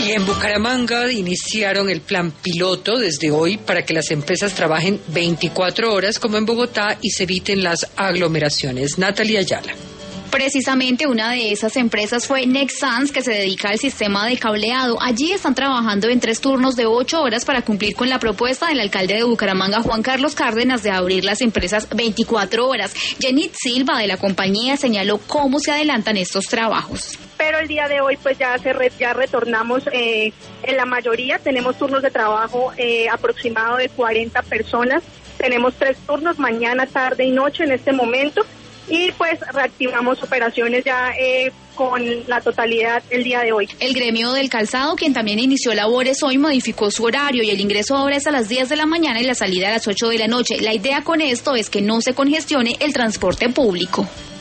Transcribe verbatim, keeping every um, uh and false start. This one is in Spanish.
Y en Bucaramanga iniciaron el plan piloto desde hoy para que las empresas trabajen veinticuatro horas como en Bogotá y se eviten las aglomeraciones. Natalia Ayala. Precisamente una de esas empresas fue Nexans, que se dedica al sistema de cableado. Allí están trabajando en tres turnos de ocho horas para cumplir con la propuesta del alcalde de Bucaramanga, Juan Carlos Cárdenas, de abrir las empresas veinticuatro horas. Jenny Silva, de la compañía, señaló cómo se adelantan estos trabajos. Pero el día de hoy pues ya se re, ya retornamos eh, en la mayoría, tenemos turnos de trabajo eh, aproximado de cuarenta personas, tenemos tres turnos, mañana, tarde y noche en este momento. Y pues reactivamos operaciones ya eh, con la totalidad el día de hoy. El gremio del calzado, quien también inició labores hoy, modificó su horario y el ingreso ahora es a las diez de la mañana y la salida a las ocho de la noche. La idea con esto es que no se congestione el transporte público.